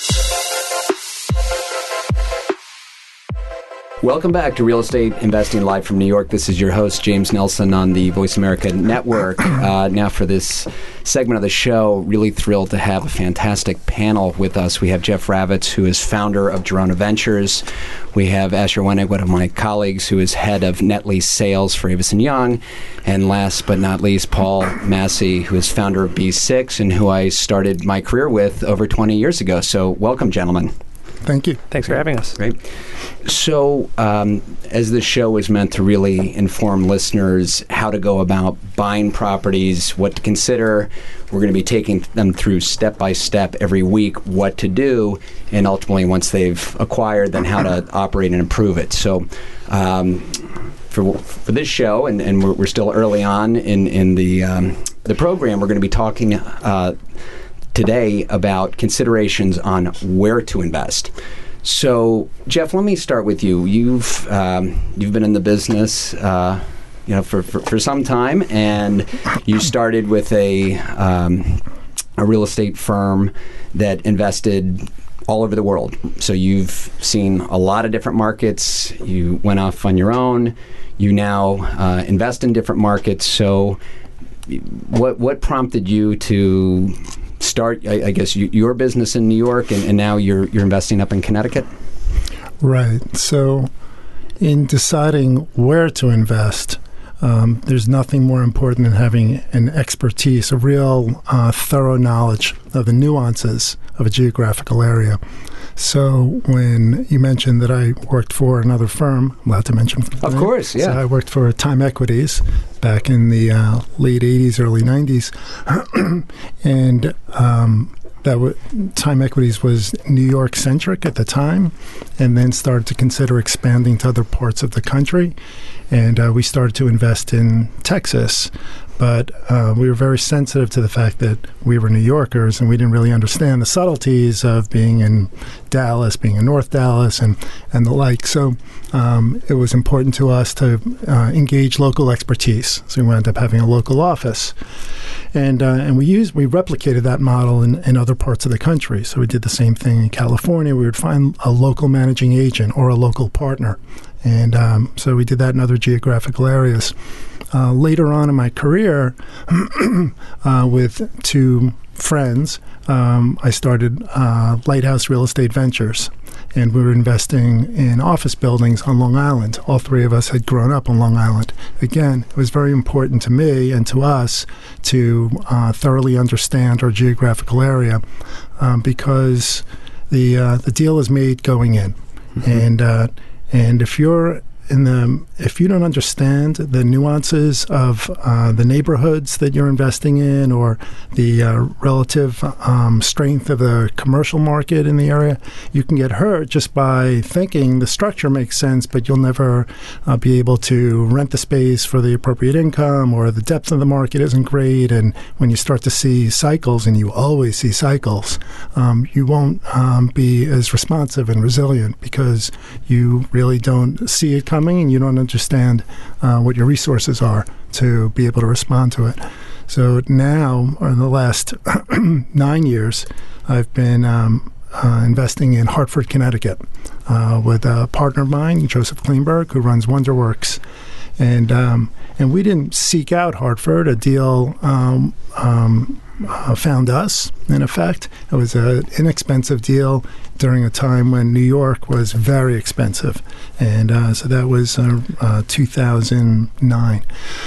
Welcome back to Real Estate Investing live from New York. This is your host, James Nelson, on the Voice America Network. Uh, now for this segment of the show, really thrilled to have a fantastic panel with us. We have Jeff Ravitz, who is founder of Girona Ventures. We have Asher Wenig, one of my colleagues, who is head of net lease sales for Avison Young. And last but not least, Paul Massey, who is founder of B six and who I started my career with over twenty years ago. So welcome, gentlemen. Thank you. Thanks for having us. Great. So, um, as this show is meant to really inform listeners how to go about buying properties, what to consider, we're going to be taking them through step by step every week what to do, and ultimately, once they've acquired, then how to operate and improve it. So, um, for for this show, and, and we're, we're still early on in in the um, the program, we're going to be talking Uh, today about considerations on where to invest. So, Jeff, let me start with you. You've um, you've been in the business, uh, you know, for, for, for some time, and you started with a um, a real estate firm that invested all over the world. So you've seen a lot of different markets. You went off on your own. You now uh, invest in different markets. So, what what prompted you to start, I, I guess, you, your business in New York, and, and now you're you're investing up in Connecticut? Right. So in deciding where to invest, um, there's nothing more important than having an expertise, a real uh, thorough knowledge of the nuances of a geographical area. So when you mentioned that I worked for another firm, I'm allowed to mention? Of course, yeah. So I worked for Time Equities back in the uh, late eighties, early nineties. and um, that w- Time Equities was New York-centric at the time, and then started to consider expanding to other parts of the country. And uh, we started to invest in Texas. But uh, we were very sensitive to the fact that we were New Yorkers and we didn't really understand the subtleties of being in Dallas, being in North Dallas, and, and the like. So um, it was important to us to uh, engage local expertise. So we wound up having a local office. And uh, and we used we replicated that model in, in other parts of the country. So we did the same thing in California. We would find a local managing agent or a local partner. And um, so we did that in other geographical areas. Uh, later on in my career, uh, with two friends, um, I started uh, Lighthouse Real Estate Ventures, and we were investing in office buildings on Long Island. All three of us had grown up on Long Island. Again, it was very important to me and to us to uh, thoroughly understand our geographical area um, because the uh, the deal is made going in, mm-hmm. and uh, and if you're in the if you don't understand the nuances of uh, the neighborhoods that you're investing in or the uh, relative um, strength of the commercial market in the area, you can get hurt just by thinking the structure makes sense, but you'll never uh, be able to rent the space for the appropriate income, or the depth of the market isn't great. And when you start to see cycles, and you always see cycles, um, you won't um, be as responsive and resilient because you really don't see it coming and you don't understand uh, what your resources are to be able to respond to it. So now, in the last nine years, I've been um, uh, investing in Hartford, Connecticut, uh, with a partner of mine, Joseph Kleinberg, who runs WonderWorks. And um, and we didn't seek out Hartford. A deal um, um, uh, found us, in effect. It was an inexpensive deal during a time when New York was very expensive. And uh, so that was uh, uh, two thousand nine.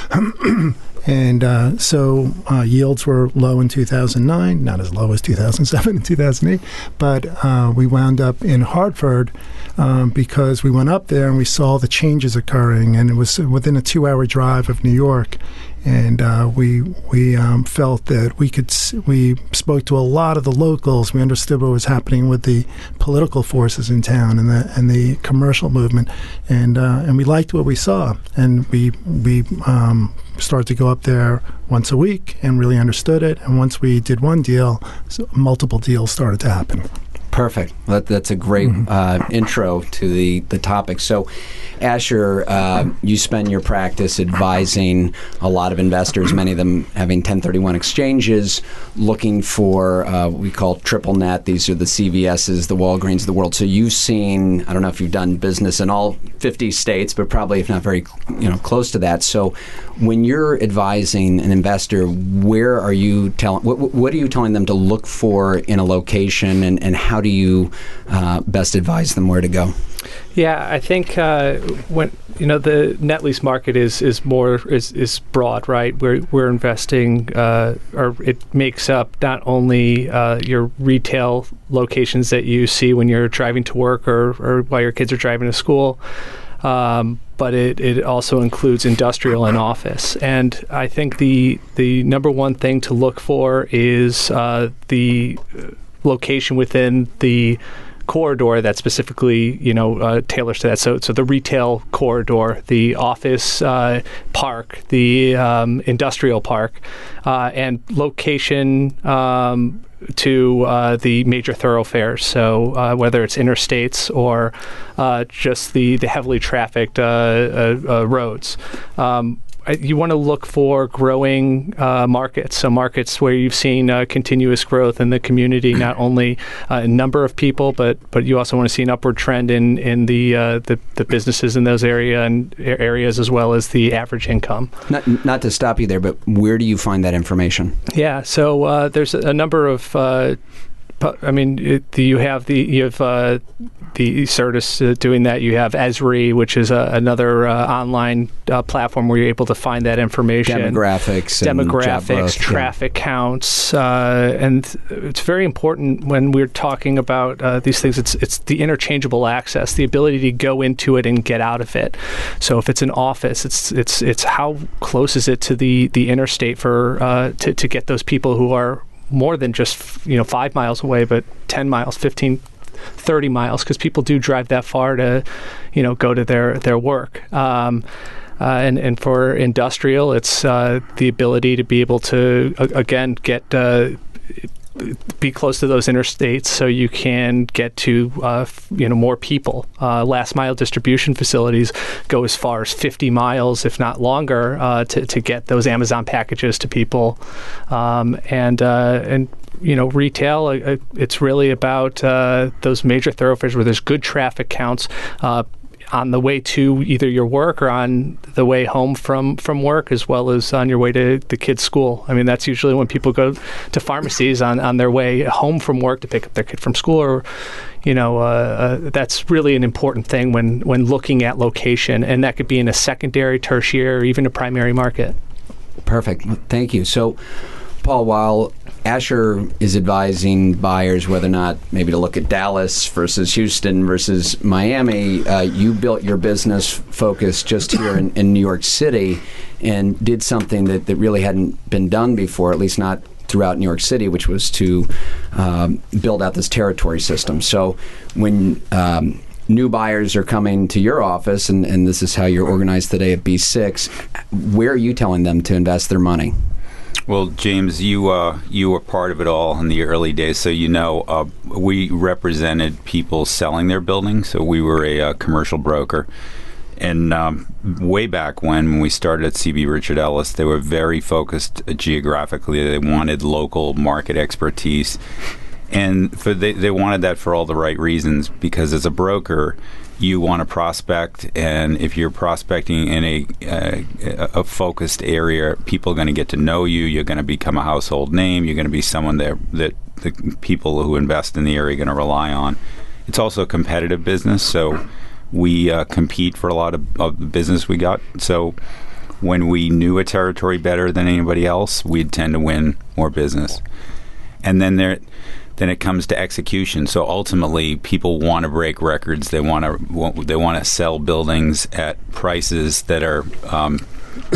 And uh, so uh, yields were low in two thousand nine, not as low as two thousand seven and two thousand eight. But uh, we wound up in Hartford um, because we went up there and we saw the changes occurring. And it was within a two-hour drive of New York. And uh, we we um, felt that we could. We spoke to a lot of the locals. We understood what was happening with the political forces in town and the and the commercial movement, and uh, and we liked what we saw. And we we um, started to go up there once a week and really understood it. And once we did one deal, so multiple deals started to happen. Perfect. That, that's a great mm-hmm. uh, intro to the, the topic. So, Asher, uh, you spend your practice advising a lot of investors, many of them having ten thirty-one exchanges, looking for uh, what we call triple net. These are the C V S's, the Walgreens of the world. So you've seen, I don't know if you've done business in all fifty states, but probably if not very you know close to that. So when you're advising an investor, where are you telling, what, what are you telling them to look for in a location, and, and how do you uh, best advise them where to go? Yeah, I think uh, when you know the net lease market is is more is, is broad, right? We're we're investing, uh, or it makes up not only uh, your retail locations that you see when you're driving to work or or while your kids are driving to school, um, but it, it also includes industrial and office. And I think the the number one thing to look for is uh, the location within the corridor that specifically, you know, uh, tailors to that. So, so the retail corridor, the office uh, park, the um, industrial park, uh, and location um, to uh, the major thoroughfares. So, uh, whether it's interstates or uh, just the the heavily trafficked uh, uh, uh, roads. Um, You want to look for growing uh, markets, so markets where you've seen uh, continuous growth in the community, not only uh, in number of people, but but you also want to see an upward trend in in the uh, the, the businesses in those area and areas, as well as the average income. Not not to stop you there, but where do you find that information? Yeah, so uh, there's a number of. Uh, I mean, it, the, you have the you have uh, the Certus uh, doing that. You have Esri, which is uh, another uh, online uh, platform where you're able to find that information. Demographics, demographics, and growth, traffic yeah. counts, uh, and it's very important when we're talking about uh, these things. It's it's the interchangeable access, the ability to go into it and get out of it. So if it's an office, it's it's it's how close is it to the the interstate for uh, to to get those people who are more than just, you know, five miles away, but ten miles, fifteen, thirty miles, because people do drive that far to, you know, go to their, their work. Um, uh, and, and for industrial, it's uh, the ability to be able to, uh, again, get uh, be close to those interstates so you can get to, uh, you know, more people. Uh, last mile distribution facilities go as far as fifty miles, if not longer, uh, to, to get those Amazon packages to people. Um, and, uh, and, you know, retail, uh, it's really about uh, those major thoroughfares where there's good traffic counts, uh, on the way to either your work or on the way home from, from work, as well as on your way to the kid's school. I mean, that's usually when people go to pharmacies on, on their way home from work to pick up their kid from school, or, you know, uh, uh, that's really an important thing when, when looking at location, and that could be in a secondary, tertiary, or even a primary market. Perfect. Thank you. So, Paul, while Asher is advising buyers whether or not maybe to look at Dallas versus Houston versus Miami, uh, you built your business focus just here in, in New York City and did something that, that really hadn't been done before, at least not throughout New York City, which was to um, build out this territory system. So when um, new buyers are coming to your office, and, and this is how you're organized today at B six, where are you telling them to invest their money? Well, James, you uh, you were part of it all in the early days, so you know uh, we represented people selling their buildings, so we were a uh, commercial broker. And um, way back when, when we started at C B Richard Ellis, they were very focused uh, geographically. They wanted local market expertise. And for they, they wanted that for all the right reasons, because as a broker, you want to prospect, and if you're prospecting in a, uh, a focused area, people are going to get to know you. You're going to become a household name. You're going to be someone that, that the people who invest in the area are going to rely on. It's also a competitive business, so we uh, compete for a lot of, of the business we got. So when we knew a territory better than anybody else, we'd tend to win more business. And then there... Then it comes to execution. So ultimately, people want to break records. They want to they want to sell buildings at prices that are um,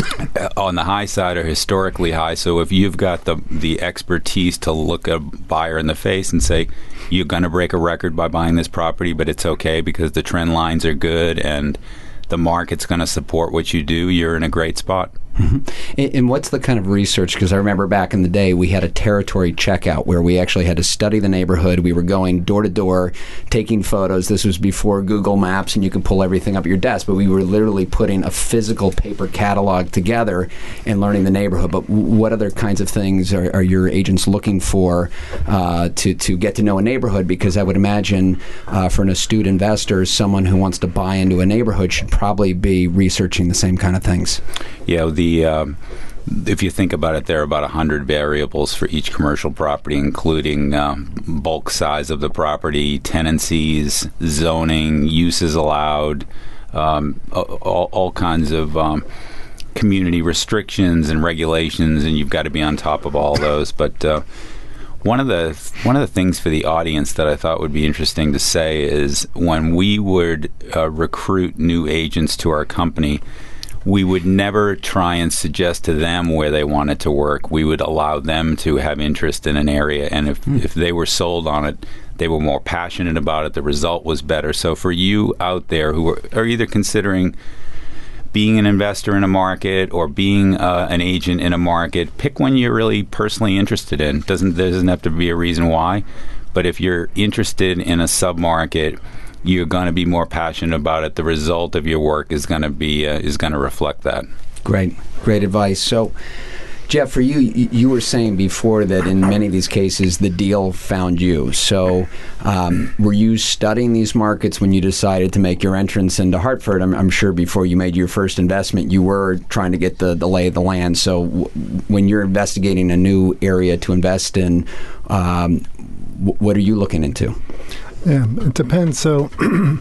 on the high side or historically high. So if you've got the the expertise to look a buyer in the face and say, you're going to break a record by buying this property, but it's okay because the trend lines are good and the market's going to support what you do, you're in a great spot. Mm-hmm. And, and what's the kind of research? Because I remember back in the day, we had a territory checkout where we actually had to study the neighborhood. We were going door to door, taking photos. This was before Google Maps, and you could pull everything up at your desk. But we were literally putting a physical paper catalog together and learning the neighborhood. But what other kinds of things are, are your agents looking for uh, to to get to know a neighborhood? Because I would imagine uh, for an astute investor, someone who wants to buy into a neighborhood should probably be researching the same kind of things. Yeah, the um, if you think about it, there are about one hundred variables for each commercial property, including um, bulk size of the property, tenancies, zoning, uses allowed, um, all, all kinds of um, community restrictions and regulations, and you've got to be on top of all those. But uh, one of the one of the things for the audience that I thought would be interesting to say is when we would uh, recruit new agents to our company, we would never try and suggest to them where they wanted to work. We would allow them to have interest in an area, and if, mm. if they were sold on it, they were more passionate about it, the result was better. So for you out there who are, are either considering being an investor in a market or being uh, an agent in a market, pick one you're really personally interested in. Doesn't there doesn't have to be a reason why, but if you're interested in a sub-market, you're going to be more passionate about it. The result of your work is going to be uh, is going to reflect that. Great, great advice. So, Jeff, for you, you were saying before that in many of these cases, the deal found you. So, um, were you studying these markets when you decided to make your entrance into Hartford? I'm, I'm sure before you made your first investment, you were trying to get the, the lay of the land. So, w- when you're investigating a new area to invest in, um, w- what are you looking into? Yeah, it depends. So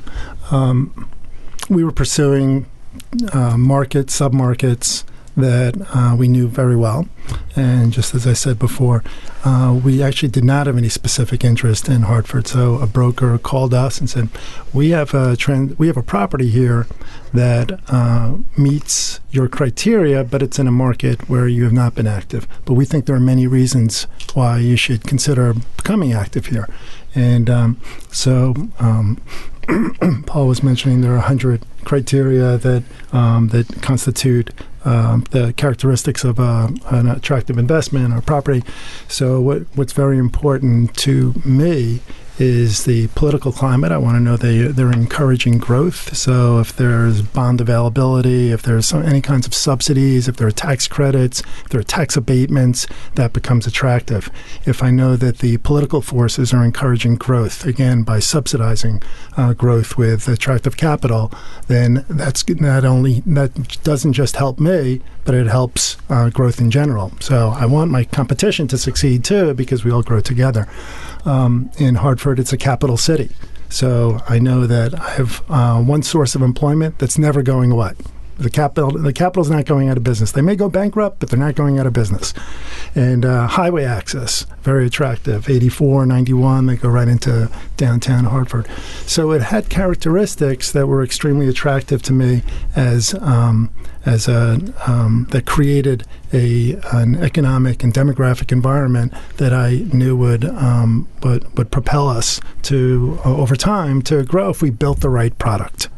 um, we were pursuing uh, markets, sub-markets that uh, we knew very well. And just as I said before, uh, we actually did not have any specific interest in Hartford. So a broker called us and said, we have a trend, we have a property here that uh, meets your criteria, but it's in a market where you have not been active. But we think there are many reasons why you should consider becoming active here. And um, so um, Paul was mentioning there are one hundred criteria that um, that constitute um, the characteristics of a, an attractive investment or property. So what, what's very important to me is the political climate. I want to know they, they're encouraging growth. So if there's bond availability, if there's some, any kinds of subsidies, if there are tax credits, if there are tax abatements, that becomes attractive. If I know that the political forces are encouraging growth, again, by subsidizing uh, growth with attractive capital, then that's not only, that doesn't just help me, but it helps uh, growth in general. So I want my competition to succeed too, because we all grow together. Um, in Hartford, it's a capital city. So I know that I have uh, one source of employment that's never going away. The capital, the capital's not going out of business. They may go bankrupt, but they're not going out of business. And uh, highway access, very attractive. eighty-four, ninety-one, they go right into downtown Hartford. So it had characteristics that were extremely attractive to me as um, as a um, that created a an economic and demographic environment that I knew would um, would would propel us to uh, over time to grow if we built the right product.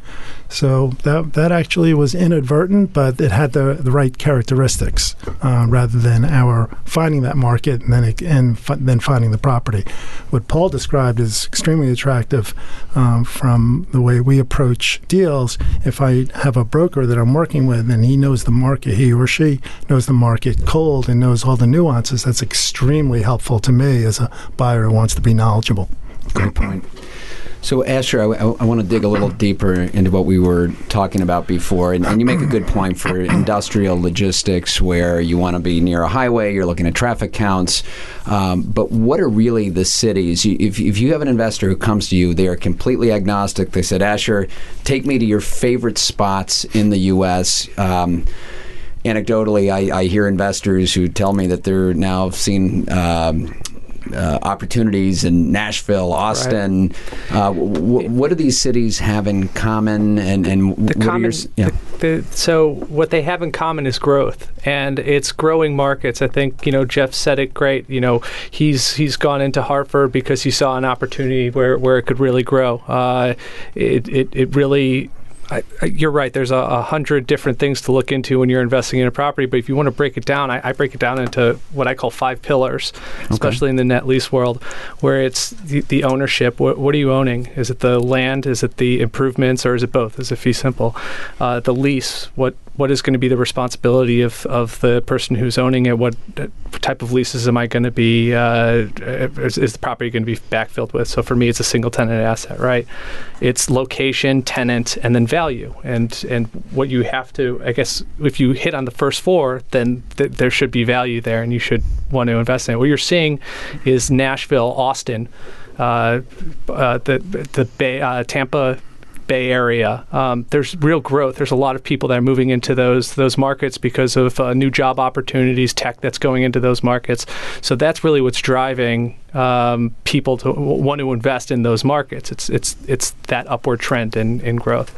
So that that actually was inadvertent, but it had the, the right characteristics uh, rather than our finding that market and then it, and fi- then finding the property. What Paul described is extremely attractive um, from the way we approach deals. If I have a broker that I'm working with and he knows the market, he or she knows the market cold and knows all the nuances, that's extremely helpful to me as a buyer who wants to be knowledgeable. Great point. So, Asher, I, I, I want to dig a little deeper into what we were talking about before, and, and you make a good point for industrial logistics where you want to be near a highway, you're looking at traffic counts, um, but what are really the cities? You, if, if you have an investor who comes to you, they are completely agnostic. They said, Asher, take me to your favorite spots in the U S Um Anecdotally, I, I hear investors who tell me that they're now seeing um, Uh, opportunities in Nashville, Austin. Right. Uh, w- what do these cities have in common? And, and the what common, are your, yeah. the, the, so what they have in common is growth, and it's growing markets. I think you know Jeff said it great. You know he's he's gone into Hartford because he saw an opportunity where, where it could really grow. Uh, it, it it really. I, I, you're right. There's a, a hundred different things to look into when you're investing in a property. But if you want to break it down, I, I break it down into what I call five pillars, okay. especially in the net lease world, where it's the, the ownership. What, what are you owning? Is it the land? Is it the improvements? Or is it both? Is it fee simple? Uh, the lease. What what is going to be the responsibility of, of the person who's owning it? What type of leases am I going to be? Uh, is, is the property going to be backfilled with? So for me, it's a single tenant asset, right? It's location, tenant, and then value. Value and and what you have to, I guess, if you hit on the first four, then th- there should be value there, and you should want to invest in it. What you're seeing is Nashville, Austin, uh, uh, the the Bay, uh, Tampa Bay Area. Um, there's real growth. There's a lot of people that are moving into those those markets because of uh, new job opportunities, tech that's going into those markets. So that's really what's driving um, people to w- want to invest in those markets. It's it's it's that upward trend in, in growth.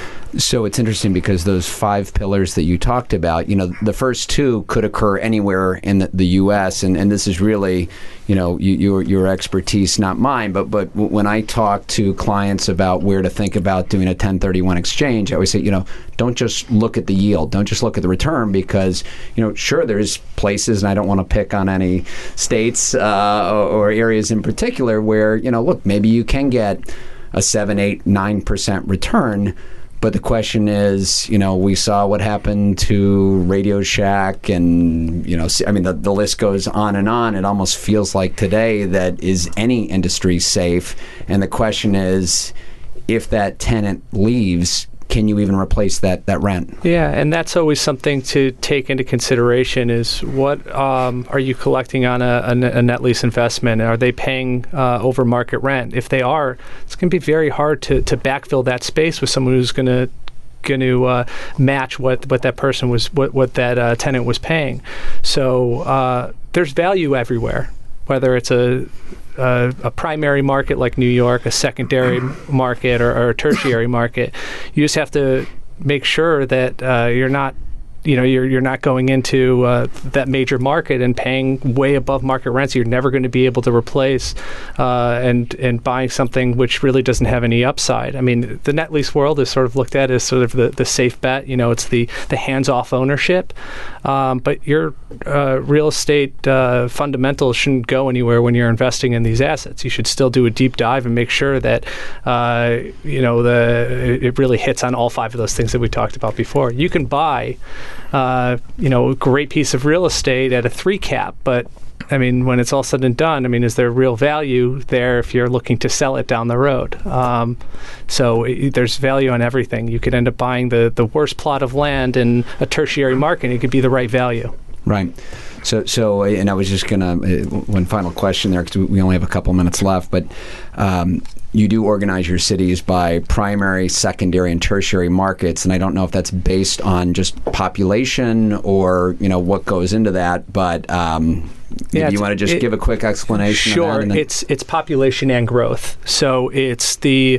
So it's interesting because those five pillars that you talked about, you know, the first two could occur anywhere in the, the U S, and, and this is really, you know, you, your your expertise, not mine. But but when I talk to clients about where to think about doing a ten thirty-one exchange, I always say, you know, don't just look at the yield, don't just look at the return, because, you know, sure, there's places, and I don't want to pick on any states uh, or, or areas in particular where, you know, look, maybe you can get a seven, eight, nine percent return. But the question is, you know, we saw what happened to Radio Shack, and, you know, I mean, the, the list goes on and on. It almost feels like today that is any industry safe? And the question is, if that tenant leaves, can you even replace that, that rent? Yeah, and that's always something to take into consideration is what um, are you collecting on a, a net lease investment? Are they paying uh, over market rent? If they are, it's going to be very hard to, to backfill that space with someone who's going to going to uh, match what, what that person was, what, what that uh, tenant was paying. So uh, there's value everywhere, whether it's a Uh, a primary market like New York, a secondary market, or, or a tertiary market. You just have to make sure that uh, you're not, you know, you're you're not going into uh, that major market and paying way above market rents. You're never going to be able to replace uh, and and buying something which really doesn't have any upside. I mean, the net lease world is sort of looked at as sort of the, the safe bet. You know, it's the the hands-off ownership. Um, but your uh, real estate uh, fundamentals shouldn't go anywhere when you're investing in these assets. You should still do a deep dive and make sure that uh, you know the it really hits on all five of those things that we talked about before. You can buy, uh, you know, a great piece of real estate at a three cap, but I mean, when it's all said and done, I mean, is there real value there if you're looking to sell it down the road? Um, so it, there's value on everything. You could end up buying the, the worst plot of land in a tertiary market, and it could be the right value. Right. So, so, and I was just going to, one final question there, because we only have a couple minutes left, but um, you do organize your cities by primary, secondary, and tertiary markets, and I don't know if that's based on just population or, you know, what goes into that, but um, yeah, you want to just it, give a quick explanation sure, of that? Sure. It's, it's population and growth. So it's the,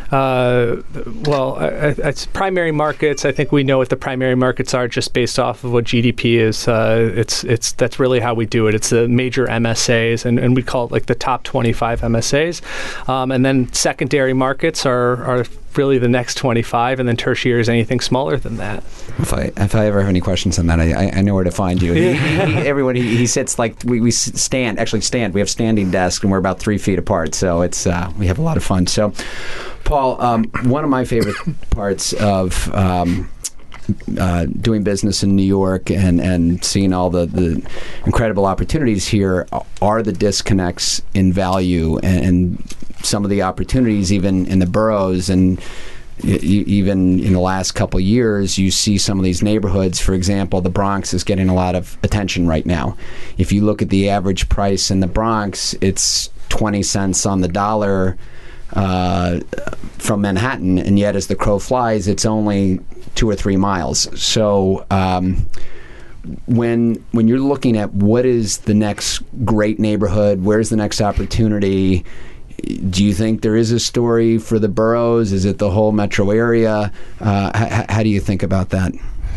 uh, well, uh, it's primary markets. I think we know what the primary markets are just based off of what G D P is. Uh, it's, it's, that's really how we do it. It's the major M S As, and, and we call it like the top twenty-five M S As. Um, and then secondary markets are, are really the next twenty-five, and then tertiary is anything smaller than that. If I if I ever have any questions on that, I, I know where to find you. He, he, he, everyone, he, he sits like we, we stand, actually stand. We have standing desks, and we're about three feet apart, so it's uh, we have a lot of fun. So, Paul, um, one of my favorite parts of um, uh, doing business in New York and, and seeing all the, the incredible opportunities here are the disconnects in value and, and some of the opportunities even in the boroughs. And even in the last couple of years, you see some of these neighborhoods. For example, the Bronx is getting a lot of attention right now. If you look at the average price in the Bronx, it's twenty cents on the dollar uh, from Manhattan, and yet as the crow flies, it's only two or three miles. So um, when when you're looking at what is the next great neighborhood, where's the next opportunity, do you think there is a story for the boroughs? Is it the whole metro area? Uh, h- how do you think about that?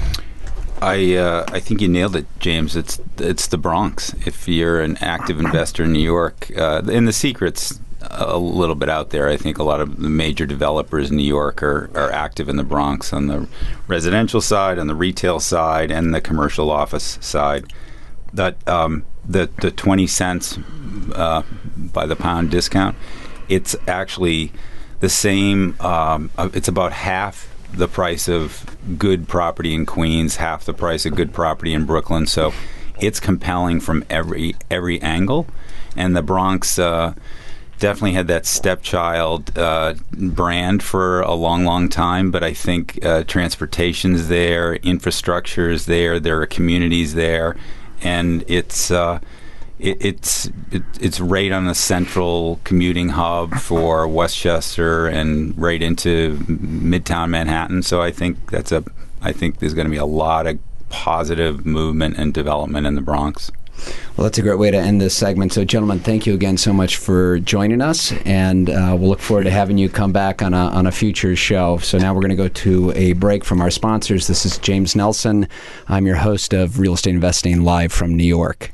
I uh, I think you nailed it, James. It's it's the Bronx. If you're an active investor in New York, uh, and the secret's a little bit out there. I think a lot of the major developers in New York are, are active in the Bronx on the residential side, on the retail side, and the commercial office side. That um, the the twenty cents uh, by the pound discount, it's actually the same. Um, it's about half the price of good property in Queens, half the price of good property in Brooklyn. So it's compelling from every every angle, and the Bronx uh, definitely had that stepchild uh, brand for a long, long time. But I think uh, transportation's there, infrastructure's there, there are communities there. And it's uh, it, it's it, it's right on the central commuting hub for Westchester and right into Midtown Manhattan. So I think that's a I think there's going to be a lot of positive movement and development in the Bronx. Well, that's a great way to end this segment. So, gentlemen, thank you again so much for joining us, and uh, we'll look forward to having you come back on a on a future show. So now we're going to go to a break from our sponsors. This is James Nelson. I'm your host of Real Estate Investing live from New York.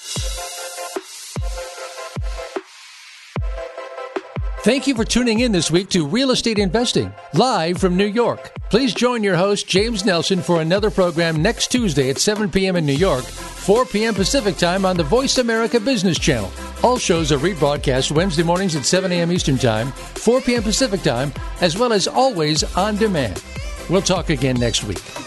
Thank you for tuning in this week to Real Estate Investing, live from New York. Please join your host, James Nelson, for another program next Tuesday at seven p.m. in New York, four p.m. Pacific Time on the Voice America Business Channel. All shows are rebroadcast Wednesday mornings at seven a.m. Eastern Time, four p.m. Pacific Time, as well as always on demand. We'll talk again next week.